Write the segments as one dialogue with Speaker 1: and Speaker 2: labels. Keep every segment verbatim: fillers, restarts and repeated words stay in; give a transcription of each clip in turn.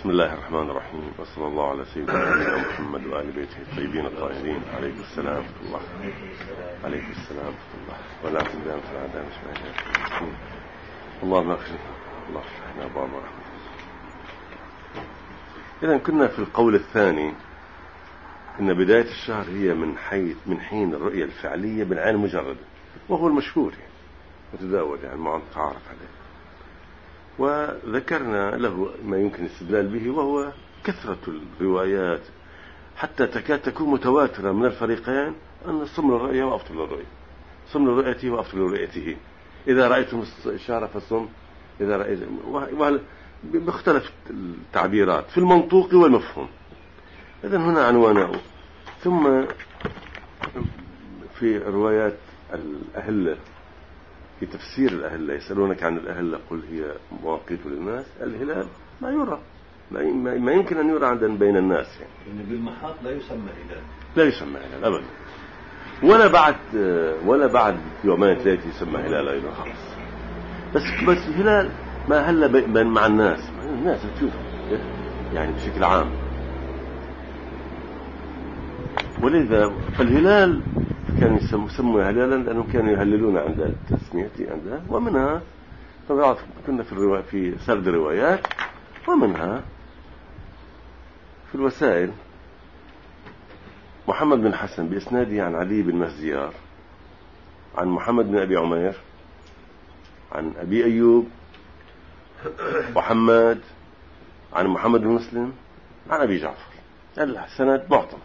Speaker 1: بسم الله الرحمن الرحيم، وصلى الله على سيدنا محمد وآل بيته الطيبين الطاهرين. عليكم السلام ورحمة الله. عليكم السلام ورحمة الله. ولا تندم في العدم اسمعنا. اللهم اغفر الله افتحنا باب رحمة. إذا كنا في القول الثاني إن بداية الشهر هي من حيث من حين الرؤية الفعلية بالعين المجردة، وهو المشهور وتداول يعني ما تعرف عليه. وذكرنا له ما يمكن الاستدلال به، وهو كثرة الروايات حتى تكاد تكون متواترة من الفريقين أن صم للرؤية وأفطر للرؤية، صم لرؤيته وأفطر لرؤيته، إذا رأيتم الشهر فصم، إذا رأيتم، باختلف التعبيرات في المنطوق والمفهوم. إذن هنا عنوانه. ثم في روايات الأهلة، في تفسير الأهلة يسألونك عن الأهلة قل هي مواقيت للناس. الهلال ما يرى، ما يمكن أن يرى عند بين الناس يعني.
Speaker 2: يعني بالمحاط لا يسمى هلال،
Speaker 1: لا يسمى هلال أبدا، ولا بعد ولا بعد يومين ثلاثة يسمى هلال أيضا خلاص. بس بس هلال ما هلا بين مع الناس، الناس تشوف يعني بشكل عام. ولذا فالهلال كانوا يسموا هلالا لأنهم كانوا يهللون عند التسمية عندها. ومنها طبعا كنا في الرواية في سرد الروايات، ومنها في الوسائل محمد بن حسن بإسناده عن علي بن مهزيار عن محمد بن أبي عمير عن أبي أيوب وحماد عن محمد بن مسلم عن أبي جعفر. السند معتبر.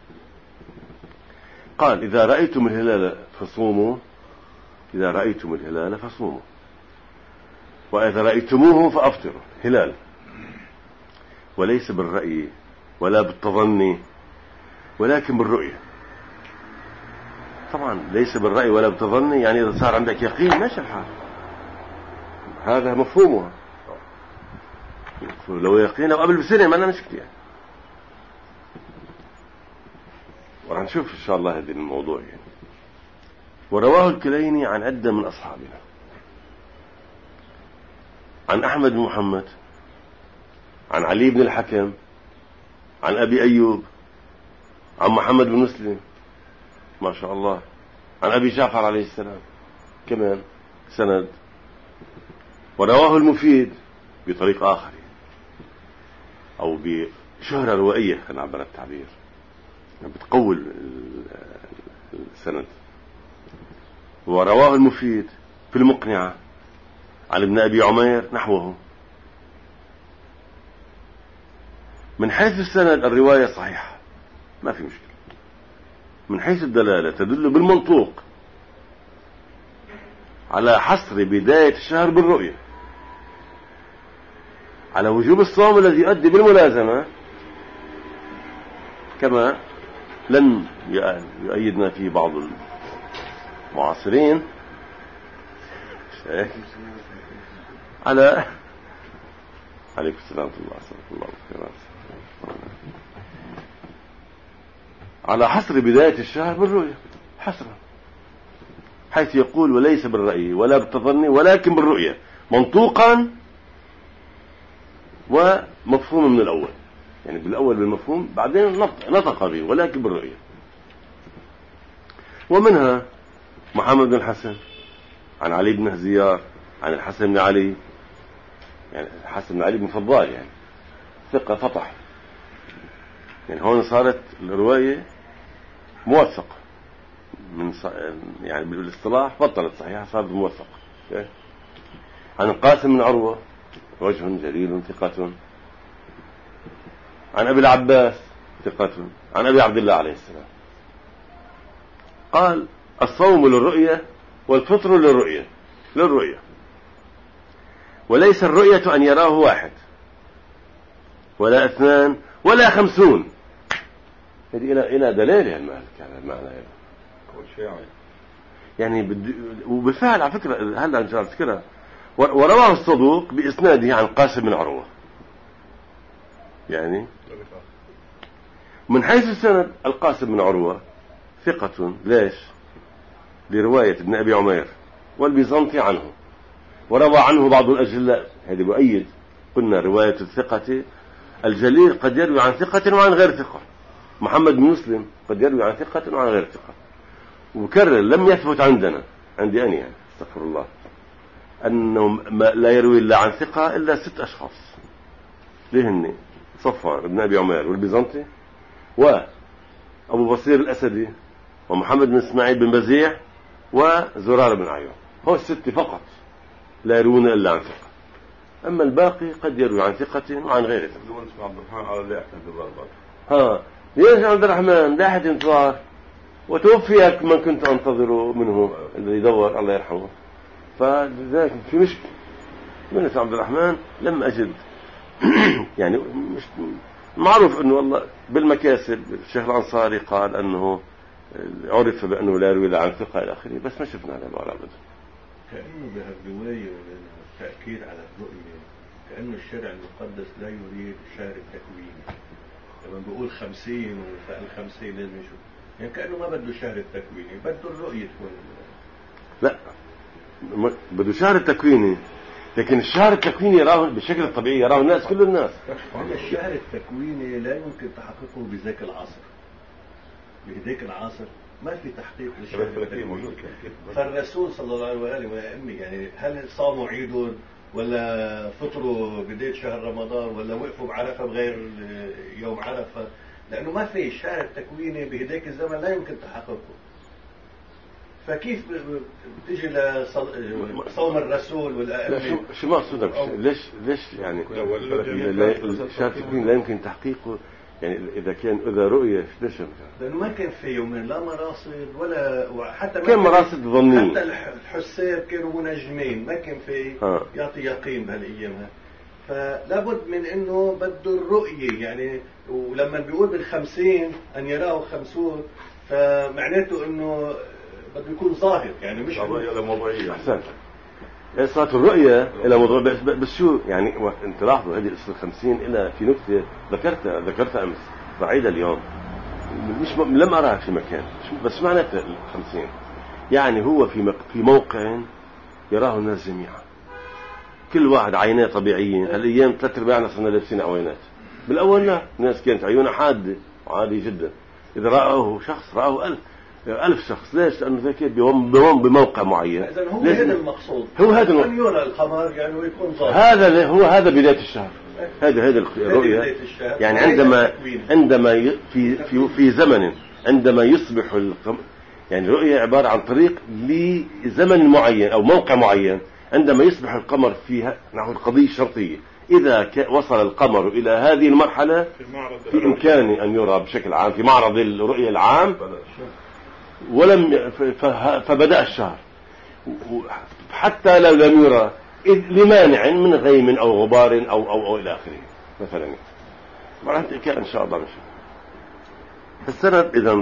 Speaker 1: قال إذا رأيتم الهلال فصوموا، إذا رأيتم الهلال فصوموا، وإذا رأيتموه فأفطروا. هلال، وليس بالرأي ولا بالتظني ولكن بالرؤية. طبعا ليس بالرأي ولا بالتظني يعني إذا صار عندك يقين ماشي الحال، هذا مفهومها. لو يقين لو قبل بسنة ما لنا مشكلة يعني. وراح نشوف إن شاء الله هذا الموضوع يعني. ورواه الكليني عن عدة من أصحابنا، عن أحمد بن محمد عن علي بن الحكم عن أبي أيوب عن محمد بن مسلم ما شاء الله عن أبي جعفر عليه السلام كمان سند. ورواه المفيد بطريق آخر أو بشهرة روائية كان عبر التعبير بتقول السند. ورواه المفيد في المقنعة عن ابن أبي عمير نحوه. من حيث السند الرواية صحيحة ما في مشكلة، من حيث الدلالة تدل بالمنطوق على حصر بداية الشهر بالرؤية، على وجوب الصوم الذي يؤدي بالملازمة، كما لن يؤيدنا فيه بعض المعاصرين على عليكم السلام ورحمة الله وبركاته على حصر بداية الشهر بالرؤية حصرا، حيث يقول وليس بالرأي ولا بالتظني ولكن بالرؤية، منطوقا ومفهوم من الأول يعني، بالأول بالمفهوم بعدين نطق به ولكن بالرؤية. ومنها محمد بن الحسن عن علي بن مهزيار عن الحسن بن علي، يعني الحسن بن علي بن فضال يعني ثقة فطح يعني. هون صارت الرواية موثقة من ص... يعني بالاصطلاح بطلت صحيحة صارت موثقة. عن القاسم بن عروة وجه جليل ثقة، عن أبي العباس ثقة، عن أبي عبد الله عليه السلام قال الصوم للرؤية والفطر للرؤية للرؤية وليس الرؤية أن يراه واحد ولا اثنان ولا خمسون. هذه إلى إلى دلالة المالك على المعنى يعني بد... وبالفعل على فكرة هلا إن شاء الله تذكرها. ورواه الصدوق بإسناده عن قاسم بن عروة يعني. من حيث السند القاسم بن عروة ثقة، ليش؟ لرواية ابن أبي عمير والبيزنطي عنه، وروى عنه بعض الأجلاء. هذا يؤيد قلنا رواية الثقة الجليل قد يروي عن ثقة وعن غير ثقة. محمد بن مسلم قد يروي عن ثقة وعن غير ثقة. وكرر لم يثبت عندنا عندي أنا يعني استغفر الله أنه لا يروي إلا عن ثقة إلا ست أشخاص. لهن صفوان بن أبي عمير والبيزنطي وأبو بصير الأسدي ومحمد بن إسماعيل بن بزيع وزرار بن عيون. هو الست فقط لا يروون إلا عن ثقة. أما الباقي قد يروي عن ثقة وعن غير ثقة. ها يا عبد الرحمن لاحة انتظار وتوفيك من كنت أنتظره منه الذي يدور الله يرحمه. فلذلك في مشكلة من عبد الرحمن لم أجد يعني مش معروف أنه والله بالمكاسب الشيخ الأنصاري قال أنه عرف بأنه لا يروي عن ثقة إلى آخره بس ما شفنا هذا الورع أبدا.
Speaker 2: كأنه بهالرواية التأكيد على الرؤية كأنه الشرع المقدس لا يريد شهر التكوين. لما بيقول خمسين وفاء الخمسين لازم يشوف يعني كأنه ما بده شهر التكويني بده الرؤية تكون.
Speaker 1: لا بده شهر التكويني لكن الشهر التكويني يراه بالشكل الطبيعي يراه الناس كل الناس.
Speaker 2: الشهر التكويني لا يمكن تحقيقه بذاك العصر. بذاك العصر ما في تحقيق للشهر التكويني. فالرسول صلى الله عليه وآله وأمي يعني هل صاموا عيدهم ولا فطروا بداية شهر رمضان ولا وقفوا بعرفة بغير يوم عرفة لأنه ما في الشهر التكويني بهداك الزمن لا يمكن تحققه. فكيف بتيجي لصوم الرسول والأئمة؟
Speaker 1: شو ما أقصدك ليش ليش يعني الشهر التكويني لا يمكن تحقيقه يعني إذا كان إذا رؤية ليش؟
Speaker 2: لأنه ما كان في يومين لا مراصد ولا وحتى
Speaker 1: كان مراصد ظنية.
Speaker 2: حتى الحساب كانوا منجمين ما كان في
Speaker 1: آه.
Speaker 2: يعطي يقين بهالأيام. فلابد من إنه بده الرؤية يعني ولما بيقول بالخمسين أن يراه خمسون فمعناته إنه بده يكون ظاهر يعني مش
Speaker 1: الرؤية إلى موضوعية. أحسن. صارت الرؤية إلى موضوع بس, بس شو يعني أنت لاحظوا هذه الأصل الخمسين إلى في نكتة ذكرتها ذكرتها أمس بعيدة اليوم مش م... لم أراها في مكان بس معناتها الخمسين يعني هو في مك... في موقع يراه الناس جميعا كل واحد عينيه طبيعيين. هالأيام ثلاث أرباعنا صرنا لابسين عوينات. بالأول لا الناس كانت عيونها حادة عادي جدا. إذا رأوه شخص رأوه ألف ألف شخص. ليش؟ لأنه زي كده بيوم بيوم بموقع معين.
Speaker 2: إذن هو هذا المقصود.
Speaker 1: هو هذا الم...
Speaker 2: أن يرى القمر يعني ويكون ظاهر.
Speaker 1: هذا هو هذا بداية الشهر. هذا هذا الرؤية يعني عندما عندما في في في زمن عندما يصبح القمر يعني الرؤية عبارة عن طريق لزمن معين أو موقع معين. عندما يصبح القمر فيها نحو القضية الشرطية إذا وصل القمر إلى هذه المرحلة في إمكانه أن يرى بشكل عام في معرض الرؤية العام ولم فبدأ الشهر حتى لو لم يرى لمانع من غيم أو غبار أو أو أو إلى آخره مثلا. مرحلة كان إن شاء الله مش السند. إذا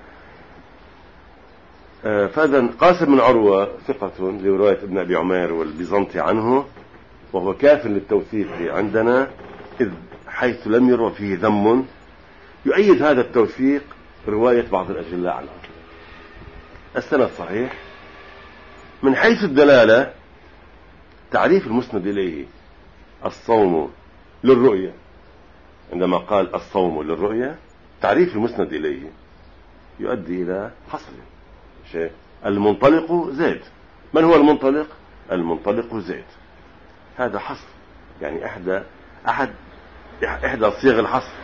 Speaker 1: فإذا قاسم بن عروة ثقة لرواية ابن أبي عمير والبيزنطي عنه وهو كاف للتوثيق عندنا إذ حيث لم يروى فيه ذم. يؤيد هذا التوثيق رواية بعض الأجلاء عنه. السند صحيح من حيث الدلالة. تعريف المسند إليه الصوم للرؤية عندما قال الصوم للرؤية تعريف المسند إليه يؤدي إلى حصر شيء. المنطلق زيد. من هو المنطلق؟ المنطلق زيد. هذا حصر يعني إحدى أحد إحدى صيغ الحصر.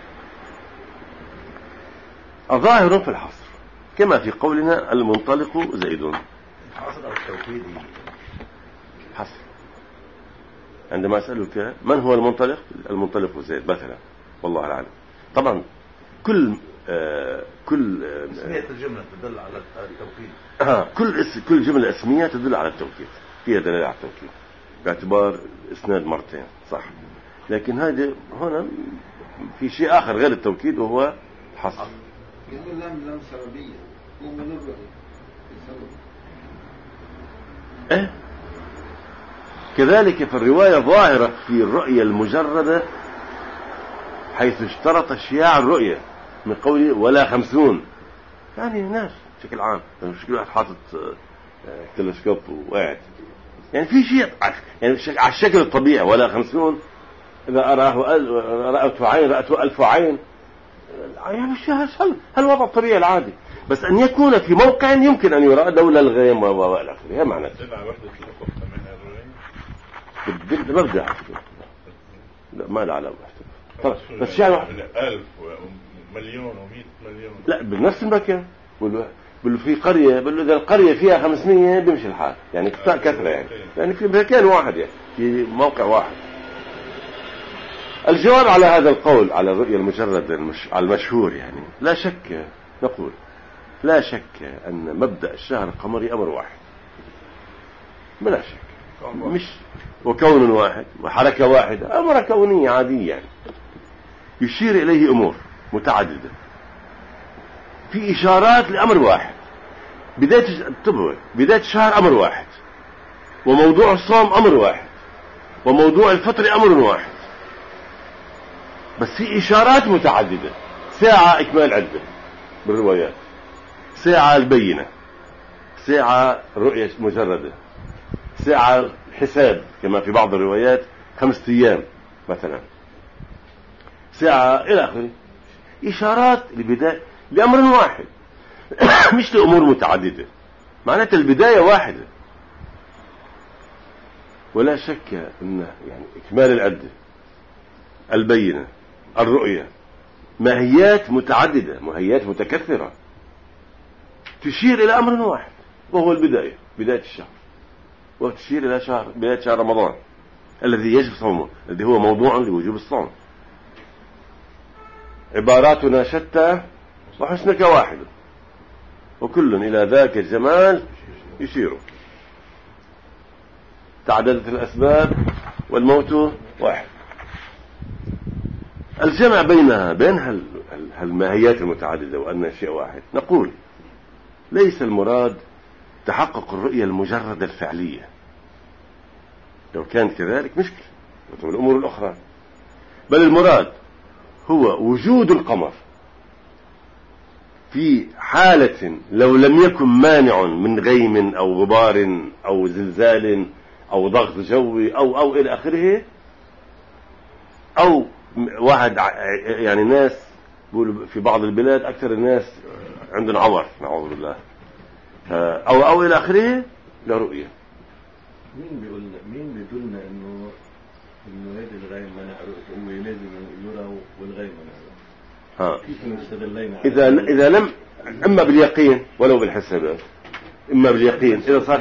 Speaker 1: الظاهر في الحصر كما في قولنا المنطلق زيد.
Speaker 2: حصر التوكيدي
Speaker 1: حصر. عندما أسألك من هو المنطلق؟ المنطلق زيد مثلا والله العالم. طبعا كل آه كل آه
Speaker 2: اسمية الجملة تدل على التوكيد.
Speaker 1: آه كل اس كل جملة اسمية تدل على التوكيد فيها دلالة على التوكيد باعتبار اسناد مرتين صح. لكن هذا هنا في شيء آخر غير التوكيد وهو حصر.
Speaker 3: يقول لم لم سببية ومن الرؤية
Speaker 1: إيه كذلك في الرواية ظاهرة في الرؤية المجردة حيث اشترط شياع الرؤية من قوله ولا خمسون يعني الناس بشكل عام مش كل واحد حاطط تلسكوب وقاعد يعني في شيء يعني على الشكل الطبيعي ولا خمسون إذا أراه رأت عين رأته ألف عين، يعني هل هل وضع الطبيعي العادي، بس أن يكون في موقع يمكن أن يرى دولة الغيم وإلى آخره. هي معنى مبدأ لا ما له علاقة طبعا، بس يعني
Speaker 4: ألف ومليون ومئة مليون
Speaker 1: لا بنفس المكان. بقول في قرية، بقول إذا القرية فيها خمسمية بيمشي الحال، يعني كثرة يعني يعني في مكان واحد، يعني في موقع واحد. الجواب على هذا القول على الرؤية المجرد المش... على المشهور، يعني لا شك نقول لا شك أن مبدأ الشهر القمري أمر واحد بلا شك، مش وكون واحد وحركة واحدة، أمر كونية عادية يعني يشير إليه أمور متعددة في إشارات لأمر واحد. بداية انتبهوا، بداية الشهر أمر واحد، وموضوع الصوم أمر واحد، وموضوع الفطر أمر واحد، بس في إشارات متعددة. ساعة إكمال عدة بالروايات، ساعة البينة، ساعة رؤية مجردة، ساعة حساب كما في بعض الروايات خمسة أيام مثلا، ساعة إلى آخره. إشارات لبداية لأمر واحد مش لأمور متعددة، معناتها البداية واحدة. ولا شك أن يعني إكمال العدة، البينة، الرؤية، ماهيات متعددة، ماهيات متكثرة تشير إلى أمر واحد وهو البداية، بداية الشهر، وتشير إلى شهر بداية شهر رمضان الذي يجب صومه، الذي هو موضوع لوجوب الصوم. عباراتنا شتى وحسنك واحد، وكل إلى ذاك الجمال يشير. تعددت الأسباب والموت واحد. الجمع بينها بين هالماهيات المتعددة وأن شيء واحد، نقول ليس المراد تحقق الرؤية المجردة الفعلية، لو كانت كذلك مشكلة وتم الأمور الأخرى، بل المراد هو وجود القمر في حالة لو لم يكن مانع من غيم أو غبار أو زلزال أو ضغط جوي أو أو إلى آخره، أو واحد يعني ناس في بعض البلاد أكثر الناس عندنا عور نعوذ بالله أو أو إلى آخره لرؤية.
Speaker 2: مين بيقولنا مين بيقولنا إنه إنه هذا الغيم منع رؤيته، هو لازم يرى والغيم منع.
Speaker 1: ها
Speaker 2: كيف نستدلين؟
Speaker 1: إذا إذا لم إما باليقين ولو بالحسابات، إما باليقين إذا صار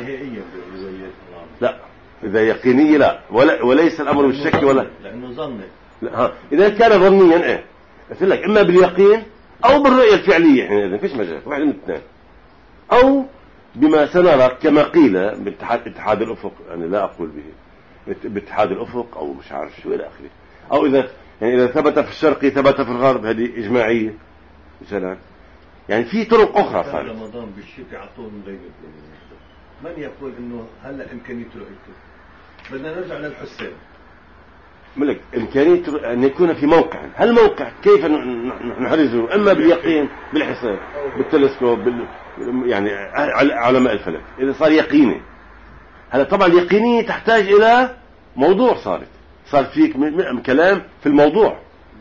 Speaker 1: لا، إذا يقيني لا، ولا وليس الأمر بالشك ولا
Speaker 2: لأنه ظني.
Speaker 1: ها إذا كان ظنيا إيه قلت لك إما باليقين أو بالرؤية الفعلية، يعني إذا فيش مجال واحد من الاثنين، أو بما سنرى كما قيل باتحاد اتحاد الأفق، أنا يعني لا أقول به باتحاد الأفق أو مش عارف شو إلى آخره، أو إذا يعني إذا ثبت في الشرق ثبت في الغرب، هذه إجماعية مثلا. يعني في طرق أخرى صارت.
Speaker 2: رمضان بالشتاء عطون غيب، من يقول إنه هلا إمكانية رؤيته؟ بدنا نرجع للحسين.
Speaker 1: ملك إمكانية أن يكون في موقع، هل موقع كيف نحرزه؟ إما باليقين بالحساب بالتلسكوب بال... يعني علماء الفلك إذا صار يقيني. هلا طبعا اليقينية تحتاج إلى موضوع، صارت صار فيك م... كلام في الموضوع،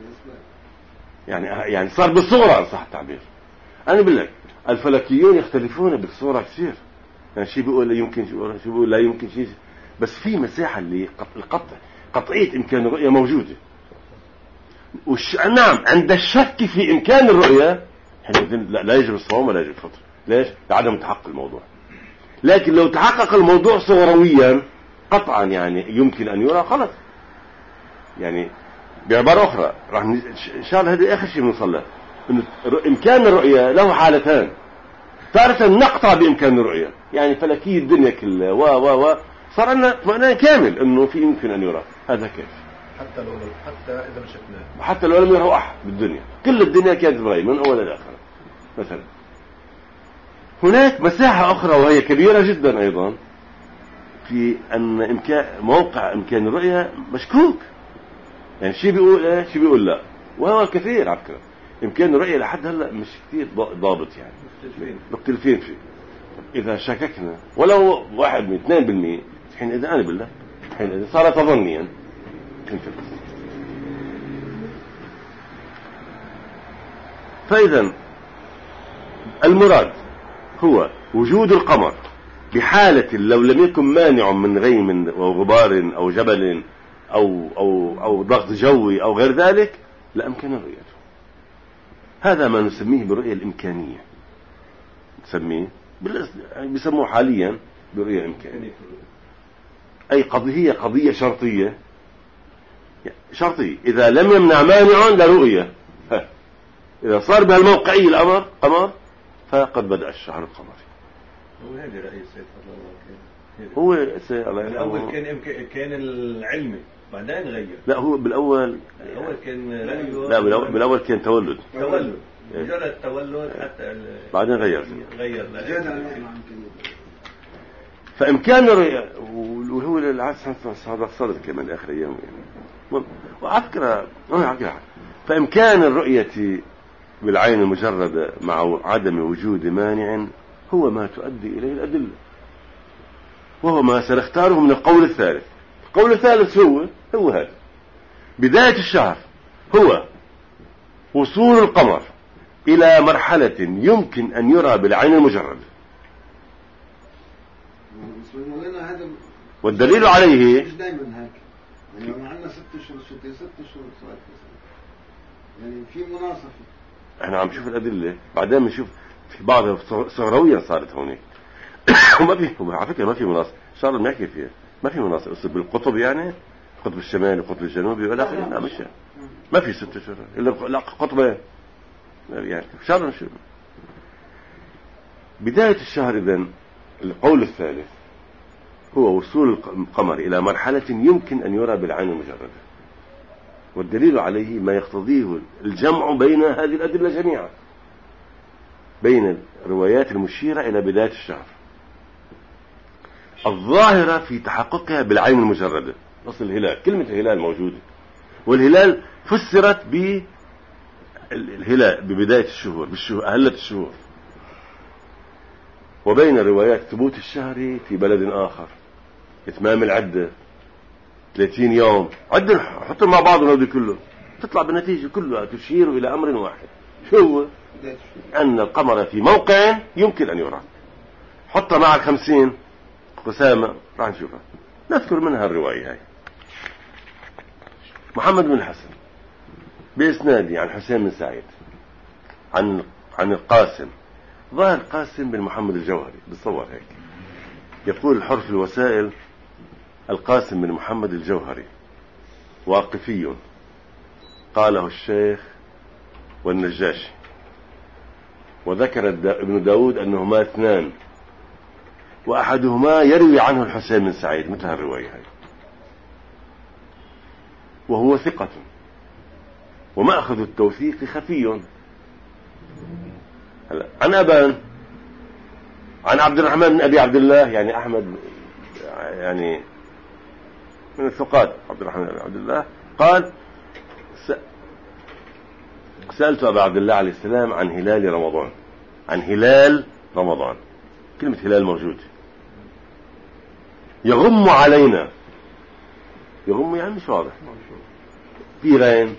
Speaker 1: يعني يعني صار بالصورة إن صح التعبير. أنا بقول لك الفلكيون يختلفون بالصورة كثير، يعني شيء بيقول لا يمكن، شيء بيقول لا يمكن شيء، بس في مساحة للقطع، قطعية إمكان الرؤية موجودة. وش... نعم عند الشك في إمكان الرؤية لا, لا يجب الصوم ولا يجب الفطر. ليش؟ لعدم تحقق الموضوع. لكن لو تحقق الموضوع صورويا قطعا يعني يمكن أن يرى، خلص. يعني بعبارة أخرى راح ن... إن شاء الله هذا آخر شيء بنوصل له، إنه إمكان الرؤية له حالتان. تارة نقطع بإمكان الرؤية، يعني فلكية الدنيا كلها و و و صار لنا اطمئنان كامل إنه في يمكن أن يرى. هذا كيف؟
Speaker 2: حتى لو حتى إذا ما شفناه،
Speaker 1: حتى لو لم يره أحد بالدنيا، كل الدنيا كانت بغيب من أول إلى آخر مثلا. هناك مساحة أخرى وهي كبيرة جدا أيضا في أن إمكان موقع إمكان الرؤية مشكوك، يعني شيء بيقول إيه شيء بيقول لا، وهو كثير على فكرة إمكان الرؤية لحد هلا مش كثير ضابط، يعني مختلفين فيه. إذا شككنا ولو واحد من اثنين بالمئة حين إذا أنا بالله حين إذا صار تظنيا فإذا المراد هو وجود القمر بحالة لو لم يكن مانع من غيم أو غبار أو جبل أو, أو, أو ضغط جوي أو غير ذلك لأمكن رؤيته. هذا ما نسميه بالرؤية الإمكانية، نسميه بيسموه حاليا برؤية إمكانية. أي قضية قضية شرطية شرطية إذا لم يمنع مانع لرؤية، إذا صار بهالموقعية الأمر قمر فقد بدأ الشهر القمري.
Speaker 2: هو هذا رأي السيد فضل الله.
Speaker 1: هو سي... الله
Speaker 2: الأول كان كان العلمي بعدين غير.
Speaker 1: لا هو بالأول
Speaker 2: الأول كان رأيه.
Speaker 1: لا بالأول, بالأول كان تولد.
Speaker 2: تولد. مجرد تولد حتى ال...
Speaker 1: بعدين غير.
Speaker 2: غير.
Speaker 1: فإمكان الرؤية وهو العكس هذا صدر كمان آخر أيام يعني. وعلى فكرة فإمكان الرؤية بالعين المجردة مع عدم وجود مانع هو ما تؤدي إليه الأدلة، وهو ما سنختاره من القول الثالث. القول الثالث هو هو هذا: بداية الشهر هو وصول القمر إلى مرحلة يمكن أن يرى بالعين المجردة، والدليل عليه
Speaker 3: مش دايما هيك، يعني عندنا ست شهور ست ست شهور صارت يعني في مناصفة.
Speaker 1: احنا عم نشوف الأدلة بعدين بنشوف في بعضها صغرويا صارت هونيك وما في على فكرة ما في مناصفة صار بنحكي فيها ما في مناصفة بالقطب يعني القطب الشمالي والقطب الجنوبي والى اخره. لا مش ما في ست شهور الا لا قطبين يعني شهر نشوف بداية الشهر. إذن القول الثالث هو وصول القمر إلى مرحلة يمكن أن يرى بالعين المجردة، والدليل عليه ما يقتضيه الجمع بين هذه الأدلة جميعا، بين الروايات المشيرة إلى بداية الشهر الظاهرة في تحققها بالعين المجردة. نص الهلال، كلمة الهلال موجودة، والهلال فسرت بالهلال ببداية الشهور بالشهور أهلة الشهور، وبين روايات ثبوت الشهر في بلد آخر إتمام العدة ثلاثين يوم عدل حطوا مع بعض ونودي كله تطلع بالنتيجة كلها تشير إلى أمر واحد، شو هو؟ أن القمر في موقع يمكن أن يرى. حطها مع الخمسين قسامة راح نشوفها، نذكر منها الرواية هاي. محمد بن الحسن بإسنادي عن حسين بن سعيد عن عن القاسم، ظاهر القاسم بن محمد الجوهري بالصور هيك، يقول الحر في الوسائل: القاسم بن محمد الجوهري واقفي، قاله الشيخ والنجاشي، وذكر ابن داود أنهما اثنان وأحدهما يروي عنه الحسين بن سعيد مثل الرواية هاي، وهو ثقة ومأخذ التوثيق خفي. عن أبان عن عبد الرحمن بن أبي عبد الله، يعني أحمد يعني من الثقات، عبد الرحمن بن أبي عبد الله قال: سألت أبا عبد الله عليه السلام عن هلال رمضان، عن هلال رمضان، كلمة هلال موجودة، يغم علينا، يغم يعني مش واضح، في غين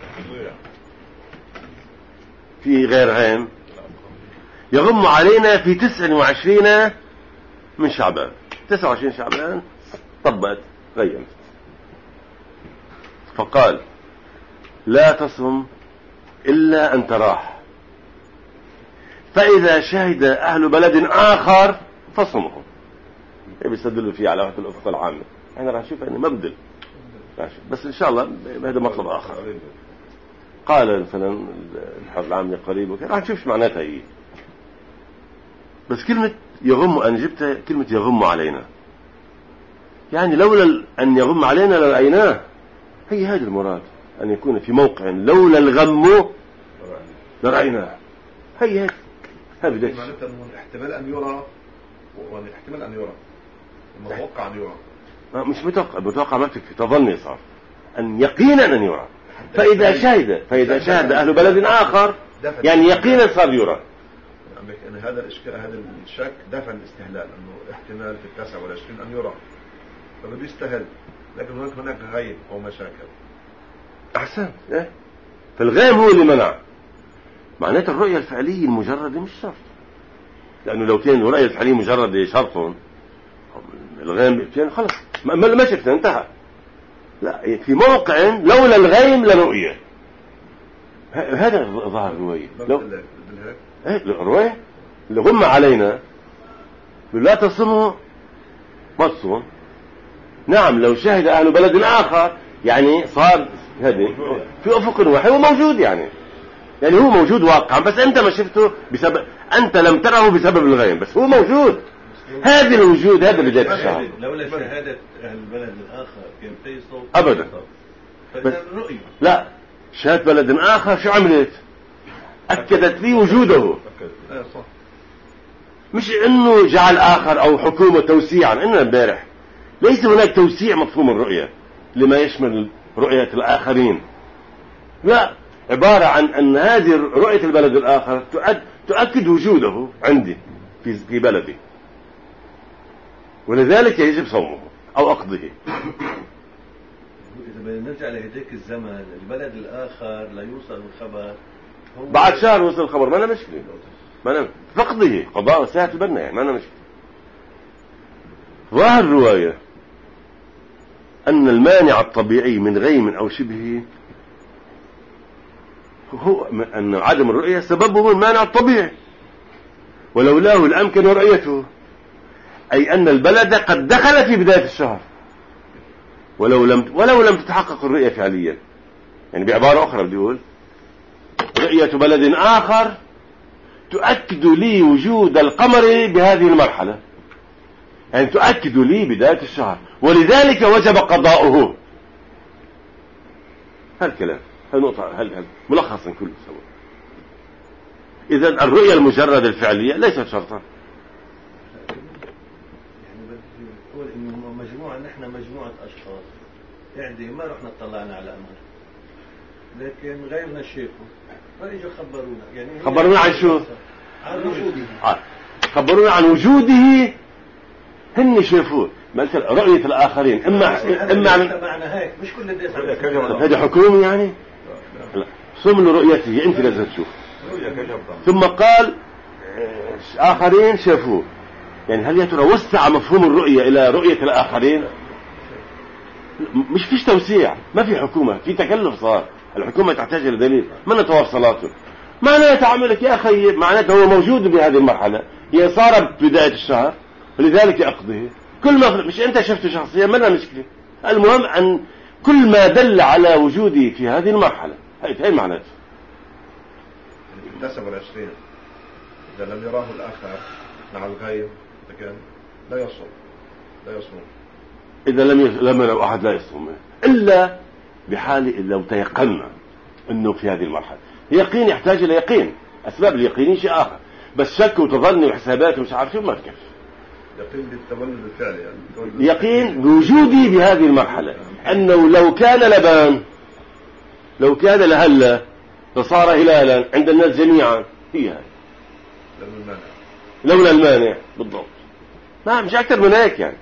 Speaker 1: في غير غين، يغم علينا في تسع وعشرين من شعبان، تسع وعشرين شعبان طبقت غيمت، فقال: لا تصم إلا أن تراح، فإذا شهد أهل بلد آخر فصمهم. بيستدلوا فيه على وقت الأفق العامة، احنا راح نشوف أنه مبدل بس إن شاء الله هذا مطلب آخر. قال مثلا الحرب العامة قريب وكذا، راح نشوف معناتها إيه، بس كلمة يغم أن جبت كلمة يغم علينا، يعني لولا أن يغم علينا لرأيناه، هي هذا المراد، أن يكون في موقع لولا الغم لرأيناه، هي هذا هذا بداية.
Speaker 5: معناتها أنه احتمال أن يرى، واحتمال أن يرى، المتوقع أن يرى،
Speaker 1: مش متوقع، متوقع ما تكفي، تظني صار أن يقينا أن يرى، فإذا شاهد فإذا شاهد أهل بلد آخر يعني يقينا صار يرى.
Speaker 5: يعني هذا الإشكال، هذا الشك دفع الاستهلال، أنه احتمال في التاسع والعشرين أن يرى، فما بيستهل، لكن هناك هناك غيب أو مشاكل.
Speaker 1: أحسن، إيه؟ فالغيب هو اللي منع. معناته الرؤية الفعلية المجردة مش شرط، لأنه لو كان الرؤية الفعلية مجردة شرط الغيم كان خلص ما شفنا انتهى. لا، في موقع لولا الغيم لرؤية. هذا ظاهر الرؤية. لو ايه الرؤية اللي غم علينا لا تصموا ما تصوم. نعم لو شهد أهل بلد آخر يعني صار هذه في أفق واحد هو موجود، يعني يعني هو موجود واقعا، بس أنت ما شفته بسبب أنت لم تره بسبب الغيم، بس هو موجود. هذا الوجود هذا بداية الشهادة.
Speaker 2: لولا شهادة أهل البلد الآخر كان في صوت
Speaker 1: أبدا.
Speaker 2: بس رؤية.
Speaker 1: لا، شهادة بلد آخر شو عملت؟ أكدت لي وجوده، مش إنه جعل آخر أو حكومة توسيعا. إننا امبارح ليس هناك توسيع مفهوم الرؤية لما يشمل رؤية الآخرين، لا، عبارة عن أن هذه رؤية البلد الآخر تؤكد وجوده عندي في بلدي، ولذلك يجب صومه أو أقضيه.
Speaker 2: إذا بدنا نرجع لهديك الزمن البلد الآخر لا يوصل الخبر
Speaker 1: بعد شهر وصل الخبر ما أنا مشكلة، ما أنا فقضيه قضاء ساعة البنا، يعني ما أنا مشكلة. ظاهر الرواية أن المانع الطبيعي من غيم أو شبهه هو أن عدم الرؤية سببه المانع الطبيعي، ولولاه الأمكن رؤيته، أي أن البلد قد دخل في بداية الشهر ولو لم ولو لم تتحقق الرؤية فعليا. يعني بعبارة أخرى بدي أقول رؤية بلد آخر تؤكد لي وجود القمر بهذه المرحلة، يعني تؤكد لي بداية الشهر، ولذلك وجب قضاؤه. هالكلام هالنقطة هل ملخصا كله سوا. إذا الرؤية المجردة الفعلية ليست شرطا.
Speaker 2: يعني بدي أقول إنه مجموعة نحن مجموعة أشخاص يعني ما رحنا اطلعنا على أمر، لكن غيرنا شافوا فإجوا خبرونا. يعني
Speaker 1: خبرونا عن شو؟
Speaker 2: عن وجوده.
Speaker 1: آه. خبرونا عن وجوده، هن شافوه. مثلا رؤية الآخرين إما إما من
Speaker 2: معنى هيك مش كل الناس
Speaker 1: هذا حكومي يعني لا صم لرؤيته أنت لازم تشوف. ثم قال آخرين شافوه، يعني هل يا ترى وسع مفهوم الرؤية إلى رؤية الآخرين؟ مش فيش توسيع، ما في حكومة، في تكلف صار. الحكومة تحتاج إلى دليل، ما نتوافق صلاته معناته عملك يا أخي، معناته هو موجود بهذه المرحلة، هي صارت بداية الشهر ولذلك أقضيه. كل ما مش أنت شفته شخصيا ما لنا مشكلة، المهم أن كل ما دل على وجودي في هذه المرحلة هاي هاي معناته.
Speaker 5: التاسع والعشرين إذا لم يراه الآخر مع الغير كان لا يصوم لا يصوم
Speaker 1: إذا لم يس... لم يرى أحد لا يصوم إلا بحال لو تيقنا أنه في هذه المرحلة. يقين يحتاج إلى يقين، أسباب اليقين شيء آخر، بس شك وتظني وحسابات ومش عارف شو ما تكفي.
Speaker 5: يقين بالتولد الفعلي يعني.
Speaker 1: يقين بوجودي بهذه المرحلة، أنه لو كان لبان لو كان لهلا لصار هلالا عند الناس جميعا، هي هذه
Speaker 5: لولا المانع
Speaker 1: لولا المانع بالضبط، ما مش أكثر من هيك يعني.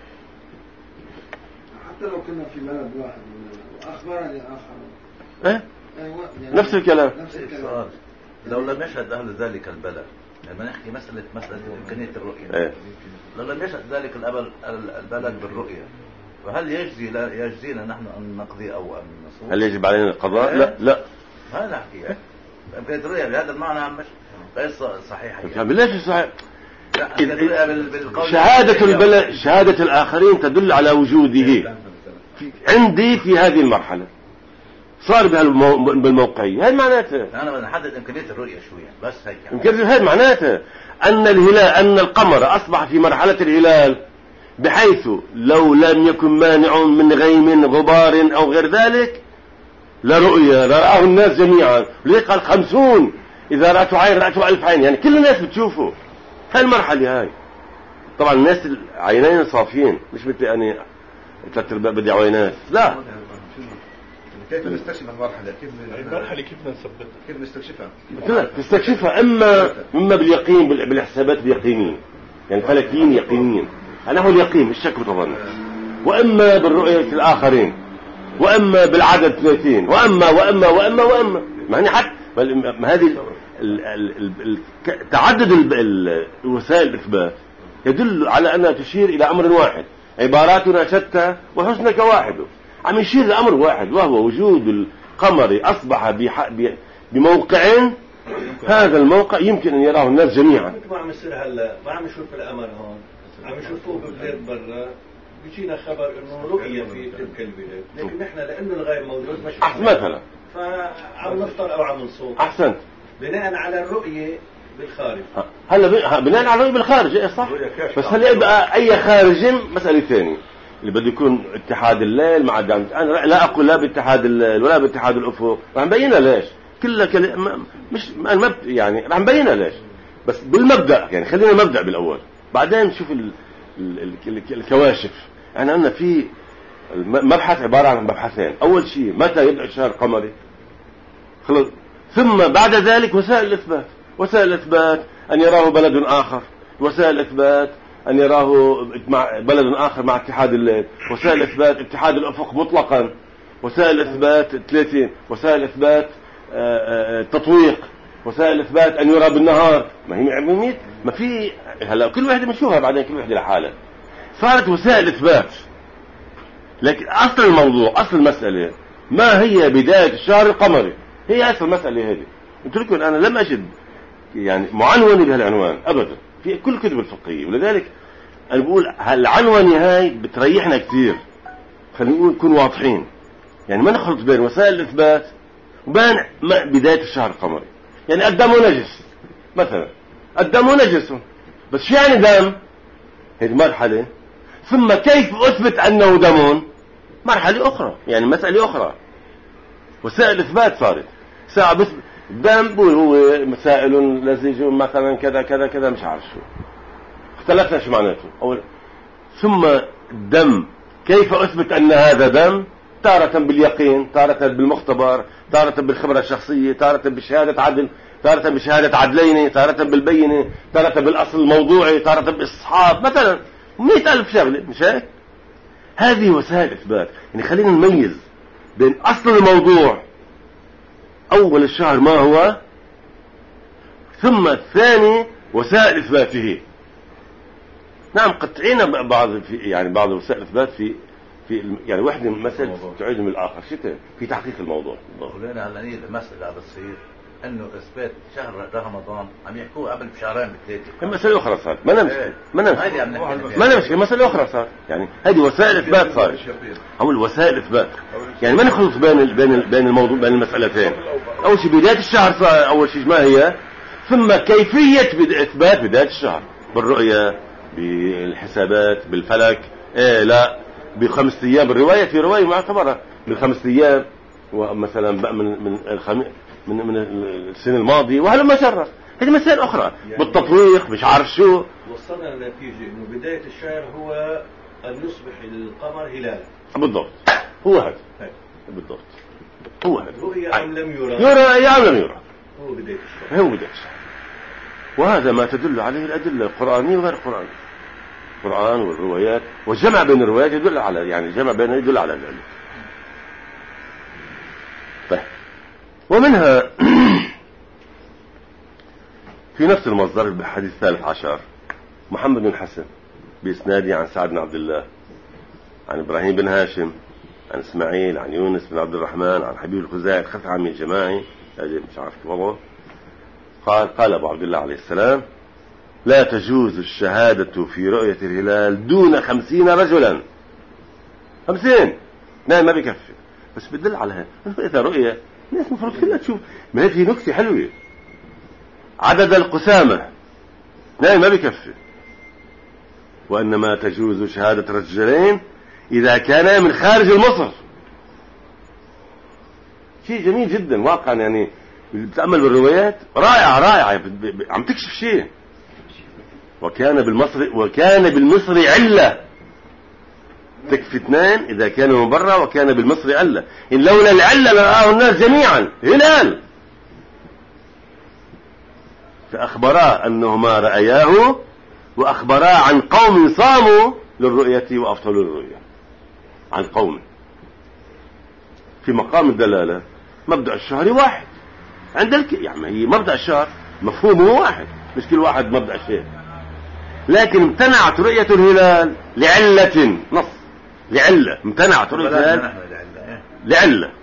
Speaker 3: حتى لو كنا في بلد واحد وأخبرني آخر
Speaker 1: إيه؟
Speaker 3: يعني
Speaker 1: نفس الكلام.
Speaker 3: نفس الكلام.
Speaker 6: لو لم يشهد أهل ذلك البلد، لما نحكي مسألة مسألة إمكانية الرؤية،
Speaker 1: إيه؟
Speaker 6: لو لم يشهد ذلك البلد بالرؤية، فهل يجزي لا يجزينا نحن أن نقضي أو أن نصوم؟
Speaker 1: هل يجب علينا القضاء؟
Speaker 6: إيه؟
Speaker 1: لا لا
Speaker 6: ما نحكي يعني. إمكانية الرؤية بهذا المعنى مش غير صحيحة يعني.
Speaker 1: ليش صحيح؟
Speaker 6: بالقول
Speaker 1: شهادة البلد شهادة الآخرين تدل على وجوده عندي في هذه المرحلة، صار بالموقعية. هذا معناته
Speaker 6: أنا بنحدد إمكانية الرؤية شوية بس هيك يعني.
Speaker 1: يمكن هذا معناته أن الهلال أن القمر أصبح في مرحلة الهلال، بحيث لو لم يكن مانع من غيم غبار أو غير ذلك لرؤية رآه الناس جميعا. ليه قال خمسون إذا رأته عين رأته ألف عين، يعني كل الناس بتشوفه. هاي المرحلة هاي طبعا الناس عينين صافيين، مش مثل أني ثلاث أرباع بدي عينات، لا.
Speaker 5: كيف نستكشف المرحلة؟ كيف
Speaker 4: المرحلة كيف نثبتها؟
Speaker 5: كيف نستكشفها؟
Speaker 1: لا تستكشفها إما إما باليقين بالحسابات اليقينية، يعني فلكيين يقينيين، أنا هو اليقين مش شك وتظن، وإما بالرؤية الآخرين، وإما بالعدد ثلاثين، وإما وإما وإما وإما ما هني حتى ما هذه تعدد وسائل الإثبات يدل على أنها تشير إلى أمر واحد. عباراتنا شتى وحسنك واحد، عم يشير لأمر واحد وهو وجود القمر أصبح بموقع، هذا الموقع يمكن أن يراه الناس جميعا.
Speaker 2: ما عم يصير هلا، ما عم يشوف القمر هون، عم يشوفوه ببلاد برا، بيجينا خبر انه رؤية في تلك البلاد، لكن نحن لانه الغيب موجود مش
Speaker 1: مثلا
Speaker 2: فعم نفطر او عم نصوم.
Speaker 1: احسنت.
Speaker 2: بناء على الرؤية بالخارج.
Speaker 1: هلا بناء على الرؤية بالخارج، ايه صح، بس هل يبقى اي خارج مسألة ثانية اللي بده يكون اتحاد الليل مع الدعم. انا لا اقول لا باتحاد الليل ولا باتحاد الافق، رح نبينها ليش كلها كل... مش المبدأ يعني رح نبينها ليش، بس بالمبدأ يعني خلينا مبدأ بالاول بعدين نشوف ال... ال... ال... الكواشف. يعني عندنا في مبحث عبارة عن مبحثين، أول شيء متى يبدأ الشهر القمري خلص، ثم بعد ذلك وسائل الإثبات. وسائل الإثبات أن يراه بلد آخر، وسائل الإثبات أن يراه مع بلد آخر مع اتحاد الليل، وسائل الإثبات اتحاد الأفق مطلقا، وسائل الإثبات ثلاثين، وسائل الإثبات تطويق، وسائل الإثبات أن يرى بالنهار. ما هي ميت ما في هلا كل واحدة بنشوفها بعدين كل واحدة لحالها، صارت وسائل إثبات. لكن أصل الموضوع أصل المسألة ما هي بداية الشهر القمري، هي أصل المسألة هذه. قلت لكم أنا لم أجد يعني معنونة بهالعنوان أبدا في كل كتب الفقهية، ولذلك أنا بقول هالعنوانة هاي بتريحنا كثير. خلينا نقول نكون واضحين، يعني ما نخلط بين وسائل الإثبات وبين بداية الشهر القمري. يعني الدم نجس مثلا، الدم نجس، بس شو يعني دم؟ هذه مرحلة، ثم كيف أثبت أنه دم مرحلة أخرى، يعني مسألة أخرى. وسائل إثبات صارت ساعة بس الدم بقول هو مسائل لزج مثلا كذا كذا كذا مش عارف شو، اختلفنا شو معناته أول. ثم الدم كيف أثبت أن هذا دم؟ تارة باليقين، تارة بالمختبر، تارة بالخبرة الشخصية، تارة بشهادة عدل، تارة بشهادة عدلين، تارة بالبينة، تارة بالأصل الموضوعي، تارة بالإصحاب، مثلا مئة ألف شغلة. مش هيك؟ هذه وسائل إثبات. يعني خلينا نميز بين أصل الموضوع أول الشهر ما هو، ثم الثاني وسائل إثباته. نعم قطعين بعض في يعني بعض وسائل الإثبات في في يعني واحدة مسألة تعيد من الآخر شتى في تحقيق الموضوع.
Speaker 6: ولنا هلا المسألة عم بتصير انه اثبات شهر رمضان عم يحكوا قبل بشهرين بثلاثه.
Speaker 1: مسألة أخرى صار ما نمشي ما نمشي ما نمشي مسألة أخرى صار. يعني هذه وسائل إثبات صار، أول وسائل إثبات. يعني ما نخلط بين بين بين الموضوع بين المسألتين. أول شيء بداية الشهر صار، أول شيء ما هي، ثم كيفية إثبات بداية الشهر بالرؤية بالحسابات بالفلك. إيه لا بخمس أيام بالرواية، في رواية معتبرة بالخمس أيام ومثلا من من الخميس من من السنة الماضية وهلا ما جرى. هذه مسائل أخرى يعني بالتطويق مش عارف شو.
Speaker 2: وصلنا لنتيجة إنه بداية الشهر هو أن يصبح القمر هلالا.
Speaker 1: بالضبط هو هذا بالضبط هو هذا.
Speaker 2: رؤيا أم لم يرى؟
Speaker 1: يرى يا لم يرى.
Speaker 2: هو بداية الشهر.
Speaker 1: هو بداية الشهر. وهذا ما تدل عليه الأدلة القرآنية وغير القرآنية. القرآن والروايات والجمع بين الروايات يدل على يعني الجمع بينها يدل على ذلك. طيب ومنها في نفس المصدر بالحديث الثالث عشر محمد بن حسن بإسناده عن سعد بن عبد الله عن إبراهيم بن هاشم عن إسماعيل عن يونس بن عبد الرحمن عن حبيب الخزاعي الخثعمي الجماعي مش عارف والله قال قال أبو عبد الله عليه السلام لا تجوز الشهادة في رؤية الهلال دون خمسين رجلا. خمسين لا ما بيكفي، بس بدل على هذا إذا رؤية الناس مفروض كلها تشوف. ما في نكتة حلوة عدد القسامة لا ما بيكفي. وإنما تجوز شهادة رجلين إذا كان من خارج المصر. شيء جميل جدا واقعا، يعني بتأمل بالروايات رائعة رائعة عم تكشف شيء. وكان بالمصري وكان بالمصري علة تكفي اثنين إذا كانوا من برا، وكان بالمصري علة إن لولا العلة لرآه الناس جميعا هلال. فأخبرا أنهما رأياه وأخبرا عن قوم صاموا للرؤية وأفضلوا للرؤية عن قوم. في مقام الدلالة مبدأ الشهر واحد عند الك... يعني هي مبدأ الشهر مفهومه واحد، مش كل واحد مبدأ شيء، لكن امتنعت رؤية الهلال لعلة، نص لعلة، امتنعت رؤية الهلال لعلة،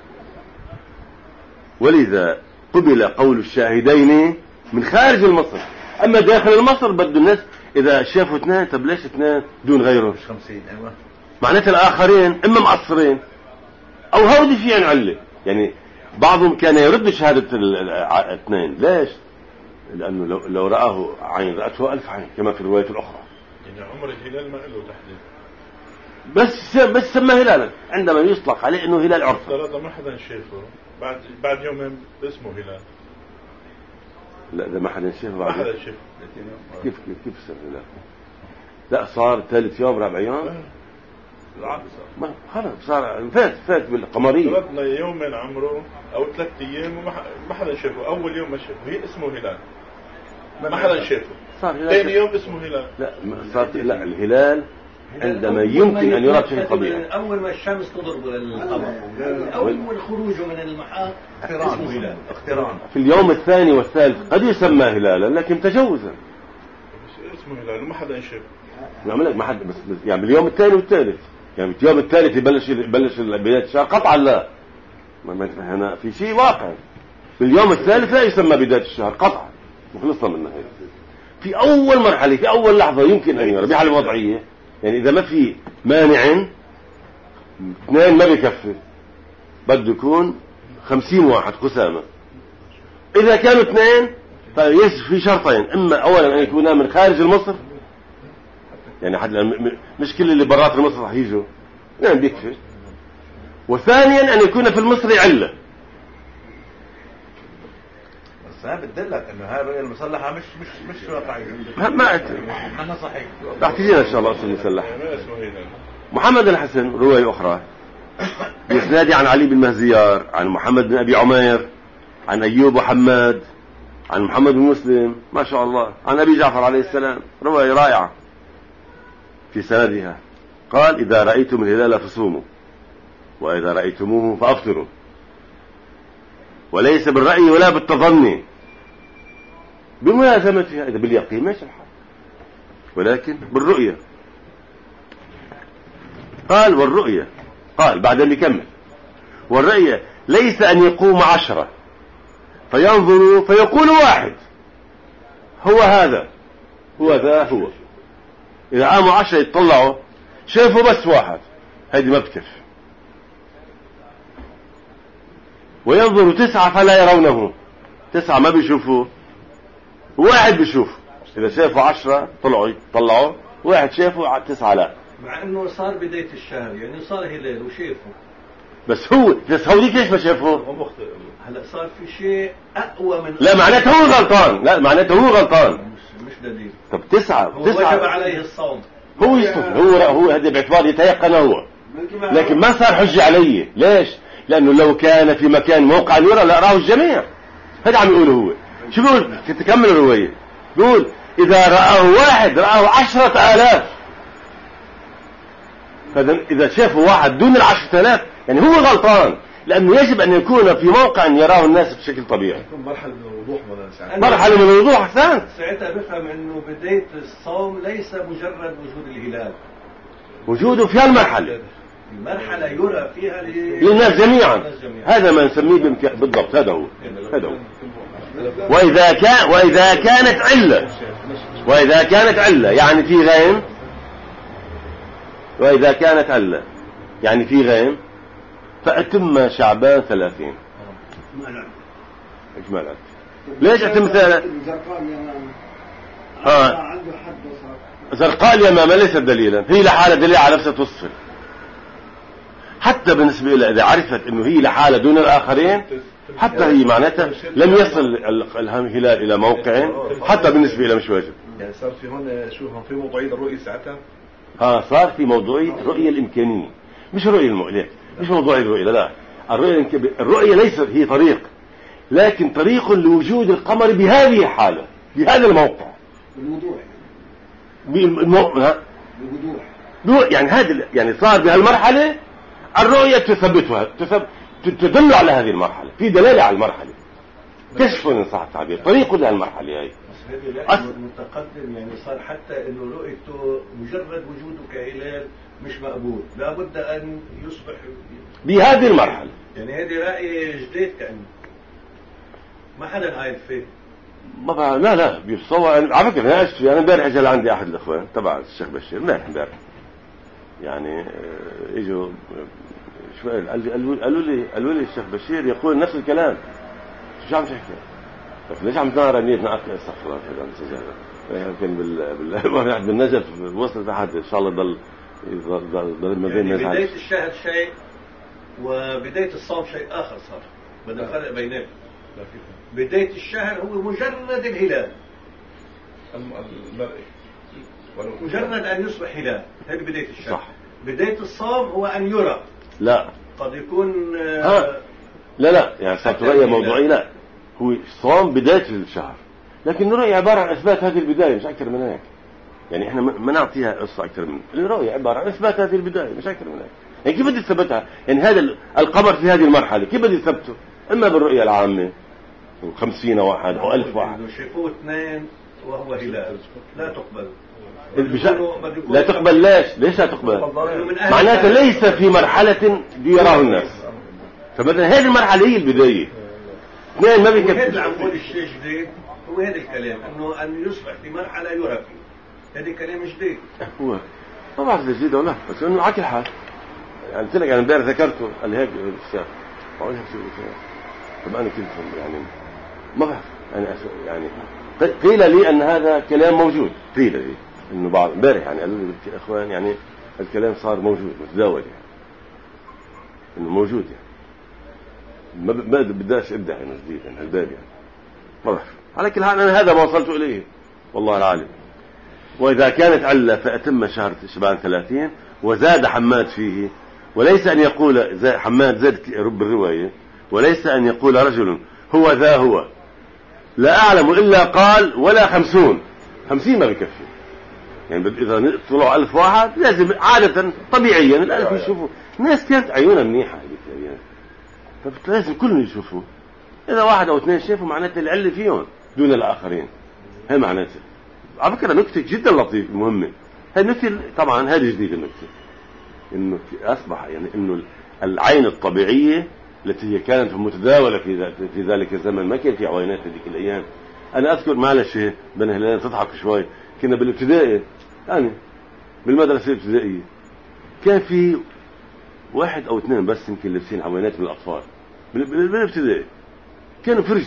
Speaker 1: ولذا قبل قول الشاهدين من خارج المصر. اما داخل المصر بده الناس اذا شافوا اثنين، طب ليش اثنين دون غيرهم؟
Speaker 6: خمسين ايوه،
Speaker 1: معناتها الاخرين اما مقصرين او هودي في عن علة. يعني بعضهم كان يرد شهادة الاثنين، ليش؟ لانه لو, لو رآه عين رأته الف عين كما في الرواية الاخرى.
Speaker 4: يعني عمر الهلال ما له تحديد،
Speaker 1: بس بس سمى هلالا عندما يطلق عليه انه هلال عرفي.
Speaker 4: افترض ما حدا شافه، بعد بعد يومين اسمه هلال.
Speaker 1: لا ده ما حدا شافه بعد.
Speaker 4: ما حدا شافه.
Speaker 1: كيف كيف كيف صار هلال؟ لا صار ثالث يوم رابع يوم.
Speaker 4: العقد
Speaker 1: ما خلص صار فات فات بالقمرية.
Speaker 4: افترضنا يومين عمره او ثلاث ايام وما ما حدا شافه، اول يوم ما شافه هي اسمه هلال. ما حدا شافه.
Speaker 1: صار هلال.
Speaker 4: ثاني يوم اسمه هلال.
Speaker 1: لا صار لا الهلال عندما يمكن أن يرى بشكل طبيعي.
Speaker 2: أول ما الشمس تضرب القمر، أول خروجه من المحاط
Speaker 6: اقتران اقتران
Speaker 1: في اليوم الثاني والثالث قد يسمى هلالا لكن تجوزا.
Speaker 4: اسمه هلال وما حدا شافه.
Speaker 1: نعمل لك ما حد بس يعني باليوم الثاني والثالث، يعني باليوم الثالث يبلش يبلش بداية الشهر قطعا لا. ما هنا في شيء واقع. باليوم الثالث لا يسمى بداية الشهر قطعا، وخلصنا منها هي. في أول مرحلة في أول لحظة يمكن أن يرى بحالة وضعية، يعني إذا ما في مانع اثنين ما بيكفي، بده يكون خمسين واحد قسامة. إذا كانوا اثنين فيس في شرطين، إما أولا أن يكونا من خارج المصر، يعني حد مش كل اللي برات المصر رح يجوا، نعم بيكفي. وثانيا أن يكون في المصري علة.
Speaker 6: بس هذا بتدلك انه هاي الرؤية المسلحة مش مش مش واقعية.
Speaker 1: ما ما أدري.
Speaker 6: انا صحيح.
Speaker 1: رح تجينا إن شاء الله أصل المسلح.
Speaker 4: ما اسمه هلال.
Speaker 1: محمد الحسن رواية أخرى بإسناد عن علي بن مهزيار، عن محمد بن أبي عمير، عن أيوب وحماد، عن محمد بن مسلم، ما شاء الله، عن أبي جعفر عليه السلام، رواية رائعة في سندها. قال: إذا رأيتم الهلال فصوموا، وإذا رأيتموه فأفطروا، وليس بالرأي ولا بالتظني، بملازمتها، إذا باليقين ماشي الحال، ولكن بالرؤية. قال: والرؤية، قال بعد أن يكمل: والرؤية ليس أن يقوم عشرة فينظروا فيقول واحد هو هذا هو ذا هو. إذا قاموا عشرة يتطلعوا شافوا بس واحد، هذه ما بتكفي. وينظروا تسعة فلا يرونه، تسعة ما بيشوفوه، واحد بيشوف. إذا شافوا عشرة طلعوا طلعوا، واحد شافوا تسعة لا.
Speaker 2: مع انه صار بداية الشهر، يعني صار هلال وشافه،
Speaker 1: بس هو بس هو ليش ما شافه؟
Speaker 2: هلا صار في شيء اقوى من
Speaker 1: لا معناته هو غلطان، لا معناته هو غلطان،
Speaker 2: مش مش دليل.
Speaker 1: طب تسعة
Speaker 2: هو
Speaker 1: تسعة
Speaker 2: وجب عليه الصوم،
Speaker 1: هو يصوم، هو هو هذا باعتبار يتيقن هو، لكن ما صار حجة عليه. ليش؟ لأنه لو كان في مكان موقع يرى لأراه الجميع. هذا عم يقوله هو. شو بيقول؟ تكمل الرواية، بيقول: إذا رآه واحد رآه عشرة آلاف. فإذا شافوا واحد دون العشرة آلاف يعني هو غلطان، لأنه يجب أن يكون في موقع يراه الناس بشكل طبيعي.
Speaker 5: مرحلة من الوضوح ولا
Speaker 1: مرحلة من الوضوح. أحسنت.
Speaker 2: ساعتها بفهم إنه بداية الصوم ليس مجرد وجود الهلال،
Speaker 1: وجوده في المرحلة،
Speaker 2: المرحلة يرى فيها
Speaker 1: للناس جميعا. هذا ما نسميه بالضبط، هذا هو هذا هو. وإذا كان وإذا كانت علة وإذا كانت علة يعني في غيم، وإذا كانت علة يعني في غيم فأتم شعبان ثلاثين. إجمالا. ليش أتم ثلاثين؟ ها زرقاء اليمامة ليست دليلا، هي لحالة دليل على نفسها توصل. حتى بالنسبة إلى إذا عرفت إنه هي لحالة دون الآخرين، حتى هي معناتها لم يصل الهلال إلى موقع، حتى بالنسبة إلى مش واجب.
Speaker 5: يعني صار في هون شو هون في موضوعية الرؤية ساعتها؟
Speaker 1: ها صار في موضوعية الرؤية الإمكانية، مش الرؤية المؤلية، مش موضوعية الرؤية، لا. الرؤية الرؤية ليست هي طريق، لكن طريق لوجود القمر بهذه الحالة، بهذا الموقع،
Speaker 3: بالوضوح
Speaker 1: بالوضوح
Speaker 3: بالوضوح
Speaker 1: يعني هذا يعني صار بهالمرحلة الرؤية تثبتها، تثبت تدل على هذه المرحلة، في دلالة على المرحلة. كشف إن صح التعبير طريق لها المرحلة هاي.
Speaker 2: بس هذا المتقدم يعني صار حتى إنه رؤيته مجرد وجوده كهلال مش مقبول، لابد أن يصبح
Speaker 1: بهذه المرحلة.
Speaker 2: يعني هذه رأي جديد كأنه ما حدا عايد فيه.
Speaker 1: ما بقى لا لا بيتصور. على فكرة أنا أشتري أنا امبارح جاء عندي أحد الإخوان تبع الشيخ بشير امبارح امبارح يعني إجوا شو قالوا قالوا قالوا لي قالوا لي الشيخ بشير يقول نفس الكلام. شو عم تحكي؟ طيب ليش عم تنار نيتنا أكل استغفر الله عن سجارة يمكن بال بال بالنجف وصلت أحد إن شاء الله ضل ضل ما بين
Speaker 2: يعني بداية الشهر شيء وبداية الصوم شيء آخر صار. بدنا نفرق بينهم. بداية الشهر هو مجرد الهلال
Speaker 4: المرئي
Speaker 2: مجرد أن يصبح هلال هذه بداية الشهر.
Speaker 1: صح.
Speaker 2: بداية الصوم هو أن يرى.
Speaker 1: لا
Speaker 2: قد يكون
Speaker 1: ها. لا لا يعني صارت رؤية موضوعية. لا هو صوم بداية الشهر لكن الرؤية عبارة عن إثبات هذه البداية مش أكثر من هيك. يعني إحنا ما نعطيها قصة أكثر من الرؤية عبارة عن إثبات هذه البداية مش أكثر من هيك. يعني كيف بدي تثبتها؟ يعني هذا القمر في هذه المرحلة كيف بدي تثبته؟ إما بالرؤية العامة خمسين واحد أو ألف واحد
Speaker 2: شافوه اثنين وهو هلال لا تقبل.
Speaker 1: لا تقبل ليش؟ ليش لا تقبل؟ معناته ليس في مرحلة يراه الناس. فمثلا هذه المرحلة هي البداية. اثنين ما بيكفي.
Speaker 2: هذا العمود الشيء جديد هو هذا الكلام انه ان يصبح في مرحلة يرى فيه. هذا كلام جديد.
Speaker 1: هو ما بعرف اذا جديد ولا بس انه على كل حال يعني قلت لك انا امبارح ذكرته قال لي هيك الشيخ بقول لك شو طب انا كنت يعني ما بعرف يعني يعني قيل لي ان هذا كلام موجود. قيل لي انه بعض امبارح يعني قالوا لي اخوان يعني الكلام صار موجود متداول يعني انه موجود يعني ما ما بداش ابدع انه جديد يعني الباب يعني ما بعرف. على كل حال انا هذا ما وصلت اليه والله العالم. واذا كانت علة فاتم شهر شعبان ثلاثين وزاد حماد فيه وليس ان يقول زي حماد زاد رب الروايه وليس ان يقول رجل هو ذا هو لا اعلم الا قال ولا خمسون خمسين ما بكفي. يعني إذا طلعوا ألف واحد لازم عادة طبيعيا الألف يشوفوا. الناس كانت عيونها منيحة يعني فلازم كلهم يشوفوا. إذا واحد أو اثنين شافوا معناته العلة فيهم دون الآخرين. هاي معناته. على فكرة نكتة جدا لطيفة مهمة. هاي نكتة طبعا هذه جديدة النكتة. إنه أصبح يعني إنه العين الطبيعية التي هي كانت متداولة في في ذلك الزمن ما كان في عوينات هذيك الأيام. أنا أذكر معلش بين هلال تضحك شوي كنا بالابتدائي يعني بالمدرسة الابتدائية كان في واحد أو اثنين بس يمكن لابسين عوينات من الأطفال بالابتدائي كانوا فرج.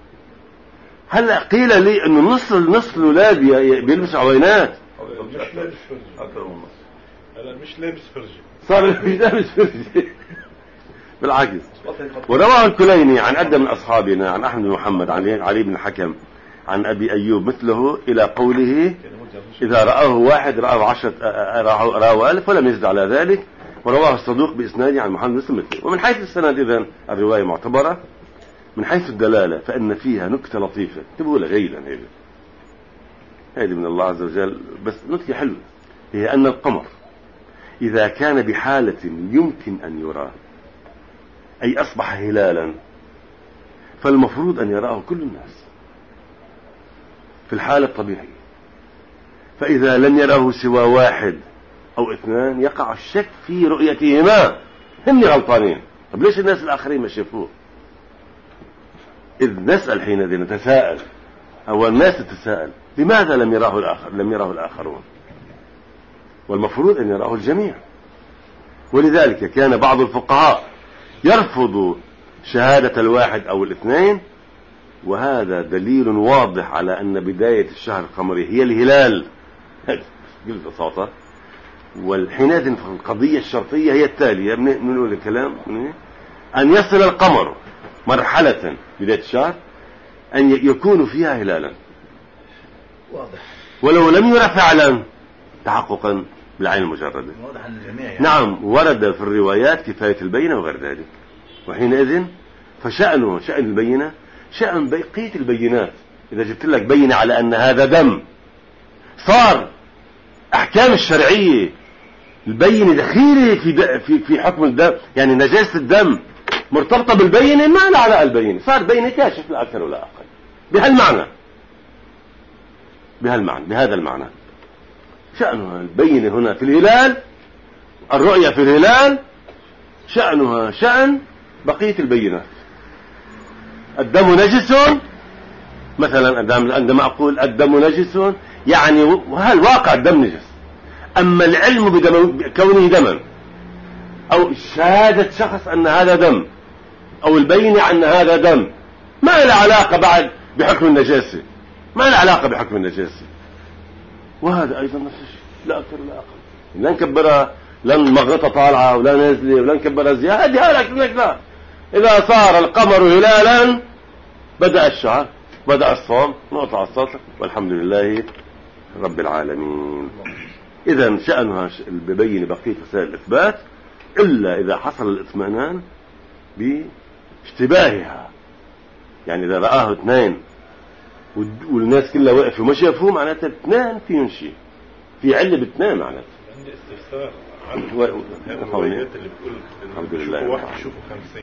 Speaker 1: هلا قيل لي إنه نص نص الأولاد بيلبسوا عوينات.
Speaker 4: مش لابس فرج هلا مش لابس فرج
Speaker 1: صار مش لابس فرج بالعكس. ورواه الكليني عن عدة من أصحابنا عن أحمد بن محمد عن علي بن الحكم عن أبي أيوب مثله إلى قوله إذا رآه واحد رآه عشرة رآه ألف ولم يزد على ذلك. ورواه الصدوق بإسناده عن محمد بن مثله. ومن حيث السند إذن الرواية معتبرة. من حيث الدلالة فإن فيها نكتة لطيفة تقول غيلا هذه هذه من الله عز وجل بس نكتة حلوة هي أن القمر إذا كان بحالة يمكن أن يراه أي أصبح هلالا فالمفروض أن يراه كل الناس في الحالة الطبيعية. فإذا لم يراه سوى واحد أو اثنان يقع الشك في رؤيتهما هم غلطانين. طب ليش الناس الآخرين ما شافوه؟ إذ نسأل حينئذ نتساءل أو الناس تتساءل لماذا لم يراه الآخر لم يراه الآخرون والمفروض أن يراه الجميع. ولذلك كان بعض الفقهاء يرفض شهادة الواحد أو الاثنين وهذا دليل واضح على أن بداية الشهر القمري هي الهلال بالبساطة. والحينئذ القضية الشرطية هي التالية من نقول الكلام أن يصل القمر مرحلة بداية الشهر أن يكون فيها هلالا
Speaker 2: واضح
Speaker 1: ولو لم يرى فعلا تحققا بالعين المجردة.
Speaker 6: يعني.
Speaker 1: نعم ورد في الروايات كفاية البينة وغير ذلك. وحينئذ فشأنه شأن البينة شأن بقية البينات. إذا جبت لك بينة على أن هذا دم صار أحكام الشرعية البينة دخيلة في في في حكم الدم يعني نجاسة الدم مرتبطة بالبينة ما لها علاقة البينة، صار بينة كاشف لا أكثر ولا أقل بهالمعنى بهالمعنى بهذا المعنى. شأنها البينة هنا في الهلال، الرؤية في الهلال شأنها شأن بقية البينات. الدم نجس مثلا، عندما أقول الدم نجس يعني وهل واقع الدم نجس، أما العلم بكونه دما أو شهادة شخص أن هذا دم أو البينة أن هذا دم ما له علاقة بعد بحكم النجاسة، ما له علاقة بحكم النجاسة. وهذا أيضا نفس الشيء لا أكثر ولا أقل. لا نكبرها، لا مغطى طالعة ولا نازلة ولا نكبرها زيادة، هذه لك لا. إذا صار القمر هلالا بدأ الشهر، بدأ الصوم، نقطع السطر والحمد لله رب العالمين. إذا شأنها ببين بقية وسائل الإثبات إلا إذا حصل الاطمئنان باشتباهها. يعني إذا رآه اثنين والناس كلها وقفوا وما شافوه معناتها اثنين فيهم شيء، في علة باثنين معناتها.
Speaker 4: عندي استفسار عن
Speaker 1: و...
Speaker 4: الروايات اللي بتقول
Speaker 1: الحمد لله
Speaker 4: واحد يشوفه خمسين